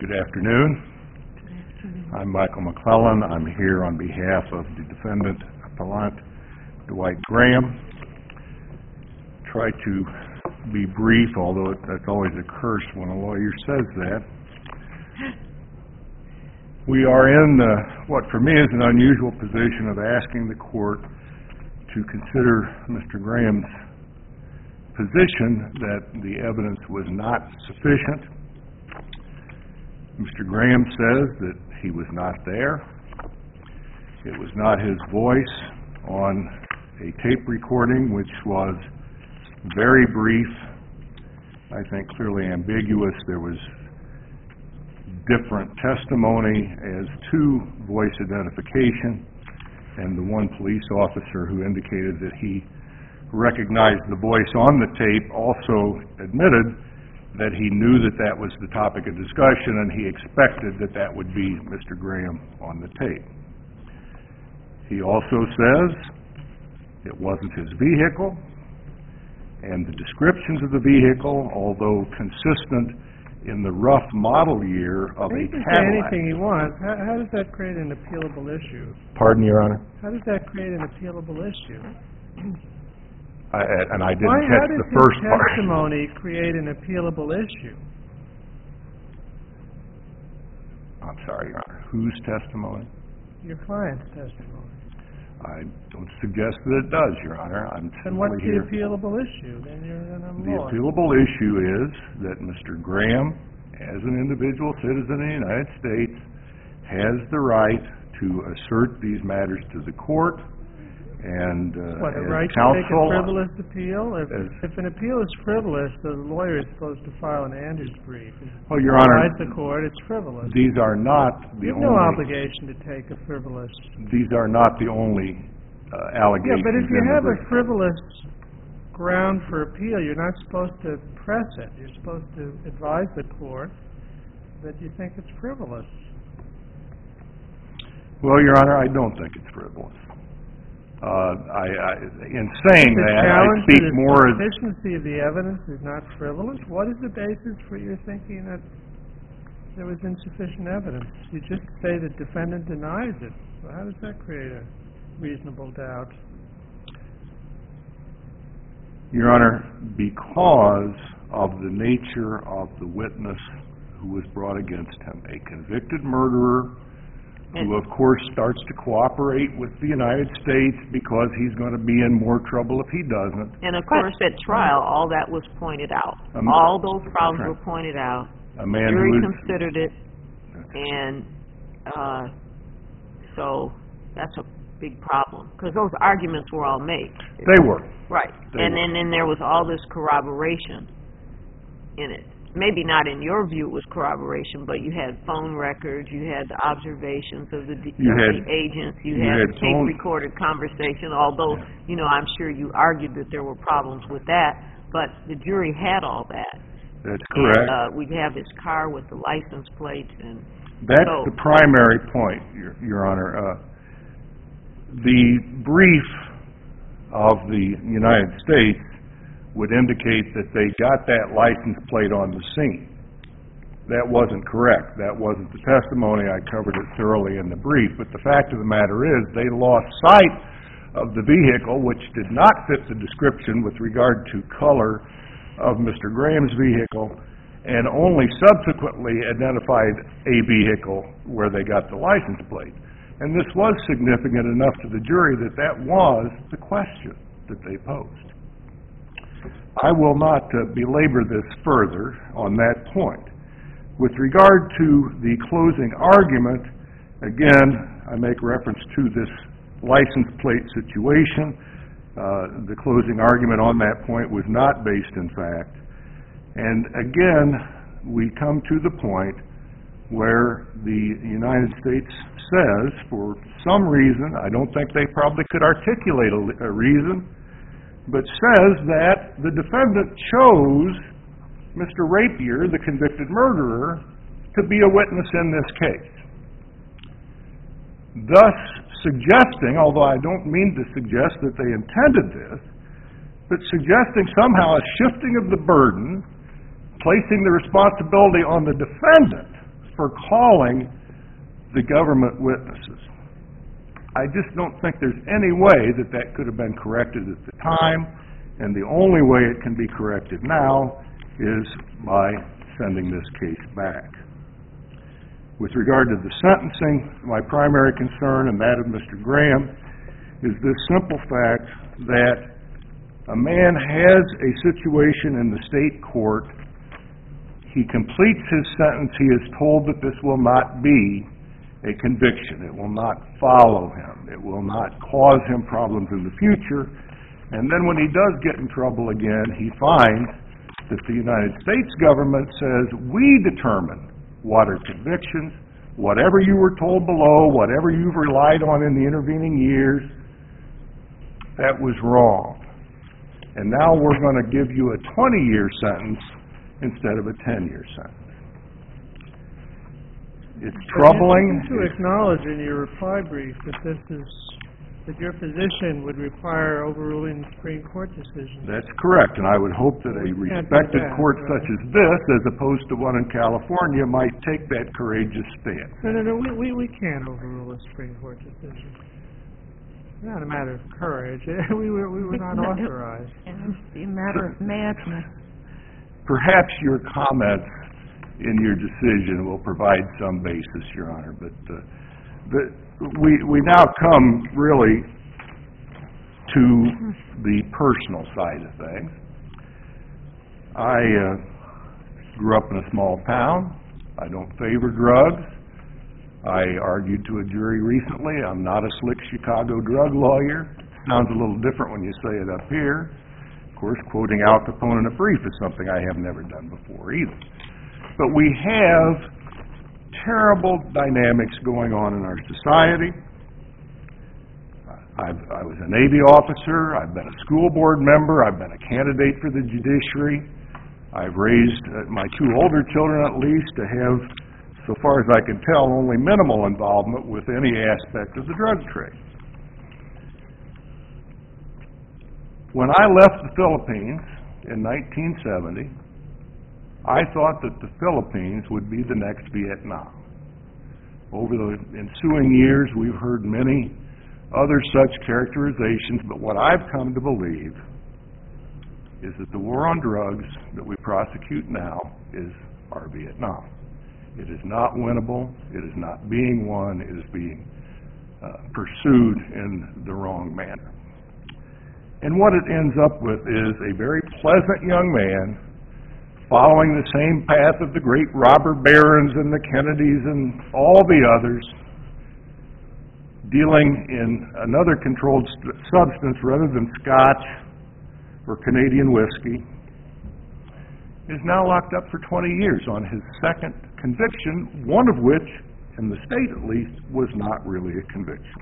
Good afternoon. I'm Michael McClellan. I'm here on behalf of the defendant appellant, Dwight Graham. Try to be brief, although that's always a curse when a lawyer says that. We are in what for me is an unusual position of asking the court to consider Mr. Graham's position that the evidence was not sufficient. Mr. Graham says that he was not there. It was not his voice on a tape recording, which was very brief, I think clearly ambiguous. There was different testimony as to voice identification, and the one police officer who indicated that he recognized the voice on the tape also admitted that he knew that that was the topic of discussion and he expected that that would be Mr. Graham on the tape. He also says it wasn't his vehicle, and the descriptions of the vehicle, although consistent in the rough model year of a Cadillac. He can say anything he wants. How does that create an appealable issue? Pardon, Your Honor? How does that create an appealable issue? And I didn't catch the first part. How does his testimony create an appealable issue? I'm sorry, Your Honor. Whose testimony? Your client's testimony. I don't suggest that it does, Your Honor. I'm simply here. Then what's the appealable issue? Then you're in a The appealable issue is that Mr. Graham, as an individual citizen of the United States, has the right to assert these matters to the court. And what, a as right to counsel, make a frivolous appeal? If an appeal is frivolous, the lawyer is supposed to file an Anders brief. Well, Your Honor, the court, it's frivolous. these are not the only. You have no obligation to take a frivolous. These are not the only allegations. Yeah, but if you have a frivolous ground for appeal, you're not supposed to press it. You're supposed to advise the court that you think it's frivolous. Well, Your Honor, I don't think it's frivolous. In saying that, I speak more as... The sufficiency of the evidence is not frivolous. What is the basis for your thinking that there was insufficient evidence? You just say the defendant denies it. So how does that create a reasonable doubt? Your Honor, because of the nature of the witness who was brought against him, a convicted murderer who, of course, starts to cooperate with the United States because he's going to be in more trouble if he doesn't. And, of course, at trial, all that was pointed out. All those problems were pointed out. A man jury who considered it, and so that's a big problem because those arguments were all made. They were. Right. And then there was all this corroboration in it. Maybe not in your view it was corroboration, but you had phone records, you had the observations of the agents, you had tape-recorded conversation, although, you know, I'm sure you argued that there were problems with that, but the jury had all that. That's correct. And we have his car with the license plate. And that's the primary point, Your Honor. The brief of the United States would indicate that they got that license plate on the scene. That wasn't correct. That wasn't the testimony. I covered it thoroughly in the brief. But the fact of the matter is they lost sight of the vehicle, which did not fit the description with regard to color of Mr. Graham's vehicle, and only subsequently identified a vehicle where they got the license plate. And this was significant enough to the jury that that was the question that they posed. I will not belabor this further on that point. With regard to the closing argument, again, I make reference to this license plate situation. The closing argument on that point was not based in fact. And again, we come to the point where the United States says, for some reason, I don't think they probably could articulate a reason, but says that the defendant chose Mr. Rapier, the convicted murderer, to be a witness in this case. Thus suggesting, although I don't mean to suggest that they intended this, but suggesting somehow a shifting of the burden, placing the responsibility on the defendant for calling the government witnesses. I just don't think there's any way that that could have been corrected at the time, and the only way it can be corrected now is by sending this case back. With regard to the sentencing, my primary concern, and that of Mr. Graham, is this simple fact that a man has a situation in the state court, he completes his sentence, he is told that this will not be a conviction, it will not follow him, it will not cause him problems in the future, and then when he does get in trouble again, he finds that the United States government says, we determine what are convictions, whatever you were told below, whatever you've relied on in the intervening years, that was wrong. And now we're going to give you a 20-year sentence instead of a 10-year sentence. It's troubling. You acknowledge in your reply brief that your position would require overruling the Supreme Court decision. That's correct, and I would hope that a respected court such as this, as opposed to one in California, might take that courageous stand. No, we can't overrule a Supreme Court decision. It's not a matter of courage. We were not authorized. It's a matter of madness. Perhaps your comments in your decision will provide some basis, Your Honor, but we now come really to the personal side of things. I grew up in a small town. I don't favor drugs. I argued to a jury recently. I'm not a slick Chicago drug lawyer. Sounds a little different when you say it up here. Of course, quoting Al Capone in a brief is something I have never done before either. But we have terrible dynamics going on in our society. I was a Navy officer. I've been a school board member. I've been a candidate for the judiciary. I've raised my two older children, at least, to have, so far as I can tell, only minimal involvement with any aspect of the drug trade. When I left the Philippines in 1970, I thought that the Philippines would be the next Vietnam. Over the ensuing years, we've heard many other such characterizations, but what I've come to believe is that the war on drugs that we prosecute now is our Vietnam. It is not winnable. It is not being won. It is being pursued in the wrong manner. And what it ends up with is a very pleasant young man following the same path of the great robber barons and the Kennedys and all the others, dealing in another controlled substance rather than Scotch or Canadian whiskey, is now locked up for 20 years on his second conviction, one of which, in the state at least, was not really a conviction.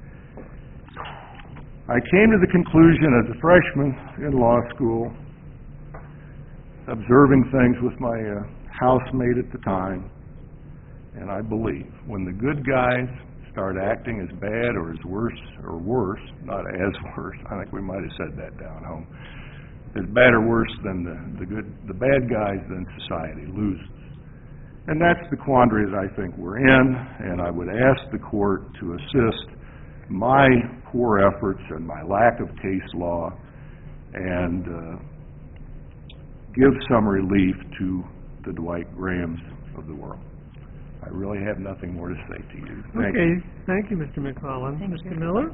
I came to the conclusion as a freshman in law school, observing things with my housemate at the time, and I believe when the good guys start acting as bad or as worse, not as worse, I think we might have said that down home, as bad or worse than the bad guys, then society loses. And that's the quandary that I think we're in, and I would ask the court to assist my poor efforts and my lack of case law and give some relief to the Dwight Grahams of the world. I really have nothing more to say to you. Thank you. Thank you, Mr. McClellan. Mr. Miller?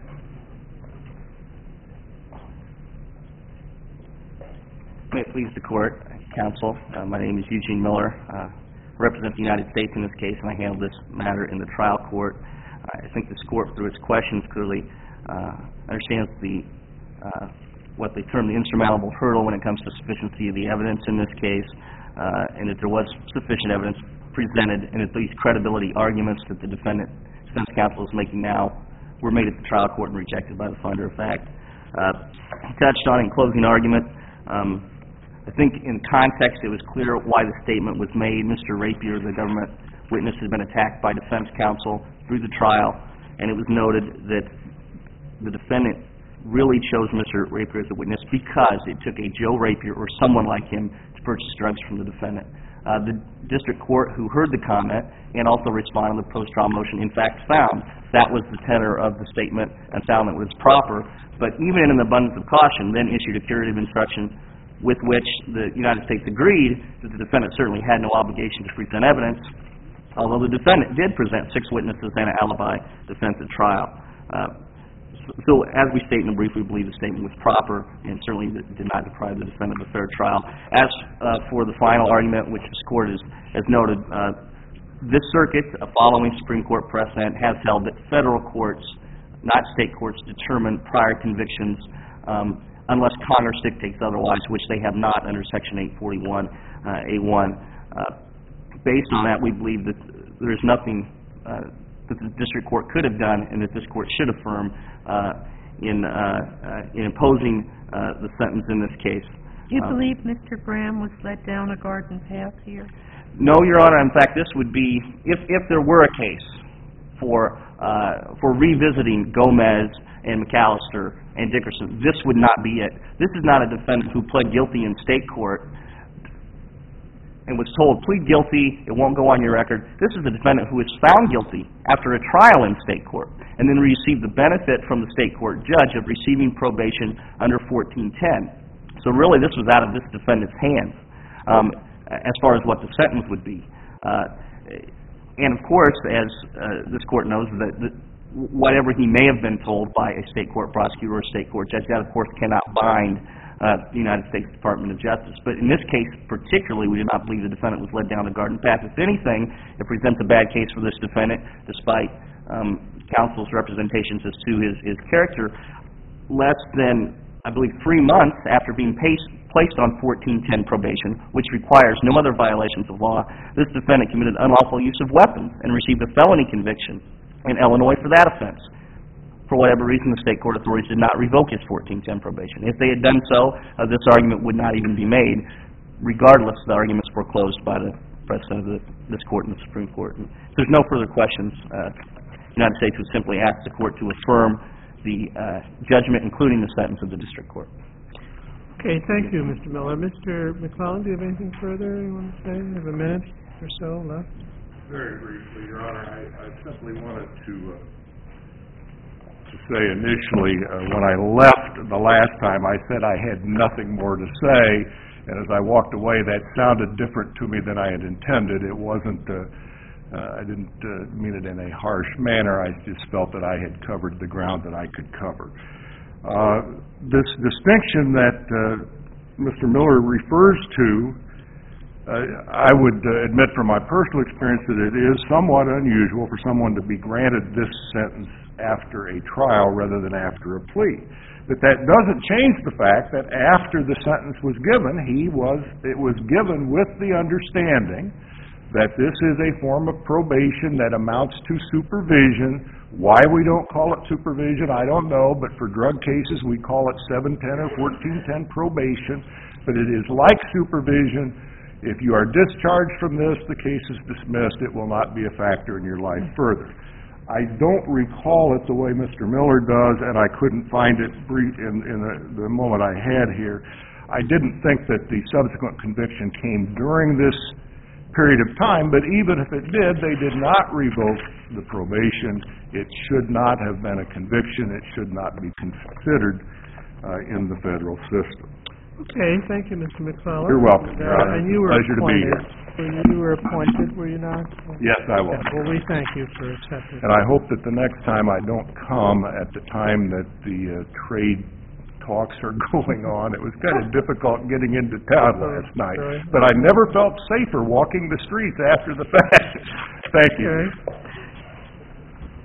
May it please the court, counsel. My name is Eugene Miller. I represent the United States in this case, and I handle this matter in the trial court. I think this court, through its questions, clearly understands what they term the insurmountable hurdle when it comes to sufficiency of the evidence in this case, and that there was sufficient evidence presented, and that these credibility arguments that the defense counsel is making now were made at the trial court and rejected by the finder of fact. Touched on in closing argument, I think in context it was clear why the statement was made. Mr. Rapier, the government witness, had been attacked by defense counsel through the trial, and it was noted that the defendant really chose Mr. Rapier as a witness because it took a Joe Rapier or someone like him to purchase drugs from the defendant. The district court who heard the comment and also responded to the post-trial motion, in fact, found that was the tenor of the statement and found that it was proper, but even in an abundance of caution, then issued a curative instruction with which the United States agreed that the defendant certainly had no obligation to present evidence, although the defendant did present 6 witnesses and an alibi defense at trial. So, as we state in the brief, we believe the statement was proper and certainly did not deprive the defendant of a fair trial. As for the final argument, which this Court has noted, this circuit, following Supreme Court precedent, has held that federal courts, not state courts, determine prior convictions unless Congress dictates otherwise, which they have not under Section 841A1. Based on that, we believe that there is nothing that the district court could have done and that this court should affirm in imposing the sentence in this case. Do you believe Mr. Graham was led down a garden path here? No, Your Honor. In fact, this would be, if there were a case for revisiting Gomez and McAllister and Dickerson, this would not be it. This is not a defendant who pled guilty in state court and was told, plead guilty, it won't go on your record. This is a defendant who was found guilty after a trial in state court and then received the benefit from the state court judge of receiving probation under 1410. So really this was out of this defendant's hands as far as what the sentence would be. And of course, as this court knows, that whatever he may have been told by a state court prosecutor or a state court judge, that of course cannot bind the United States Department of Justice. But in this case particularly, we do not believe the defendant was led down the garden path. If anything, it presents a bad case for this defendant, despite counsel's representations as to his character. Less than, I believe, 3 months after being placed on 1410 probation, which requires no other violations of law, this defendant committed unlawful use of weapons and received a felony conviction in Illinois for that offense. For whatever reason, the state court authorities did not revoke his 1410 probation. If they had done so, this argument would not even be made, regardless the arguments foreclosed by the precedent of this court and the Supreme Court. And if there's no further questions, the United States would simply ask the court to affirm the judgment, including the sentence of the district court. Okay, thank you, Mr. Miller. Mr. McClellan, do you have anything further you want to say? You have a minute or so left. Very briefly, Your Honor, I simply wanted to say initially, when I left the last time, I said I had nothing more to say, and as I walked away, that sounded different to me than I had intended. It wasn't, I didn't mean it in a harsh manner. I just felt that I had covered the ground that I could cover. This distinction that Mr. Miller refers to, I would admit from my personal experience that it is somewhat unusual for someone to be granted this sentence after a trial rather than after a plea. But that doesn't change the fact that after the sentence was given, it was given with the understanding that this is a form of probation that amounts to supervision. Why we don't call it supervision, I don't know, but for drug cases we call it 710 or 1410 probation. But it is like supervision. If you are discharged from this, the case is dismissed. It will not be a factor in your life further. I don't recall it the way Mr. Miller does, and I couldn't find it in the moment I had here. I didn't think that the subsequent conviction came during this period of time, but even if it did, they did not revoke the probation. It should not have been a conviction. It should not be considered in the federal system. Okay, thank you, Mr. McClellan. You're welcome, Your Honor. And you were Pleasure to be here. You were appointed, were you not? Yes, I was. Well, we thank you for accepting. And I hope that the next time I don't come at the time that the trade talks are going on. It was kind of difficult getting into town last night. But I never felt safer walking the streets after the fact. Thank you. Okay.